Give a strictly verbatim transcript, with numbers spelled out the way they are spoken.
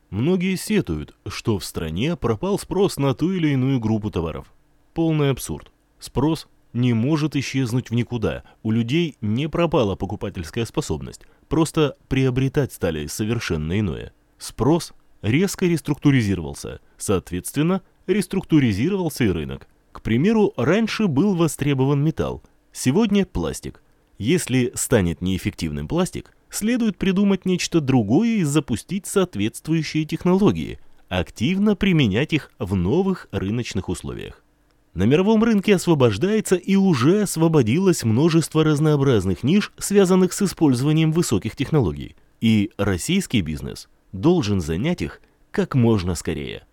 Многие сетуют, что в стране пропал спрос на ту или иную группу товаров. Полный абсурд. Спрос не может исчезнуть в никуда. У людей не пропала покупательская способность. Просто приобретать стали совершенно иное. Спрос резко реструктуризировался. Соответственно, реструктуризировался и рынок. К примеру, раньше был востребован металл. Сегодня пластик. Если станет неэффективным пластик, следует придумать нечто другое и запустить соответствующие технологии, активно применять их в новых рыночных условиях. На мировом рынке освобождается и уже освободилось множество разнообразных ниш, связанных с использованием высоких технологий. И российский бизнес должен занять их как можно скорее.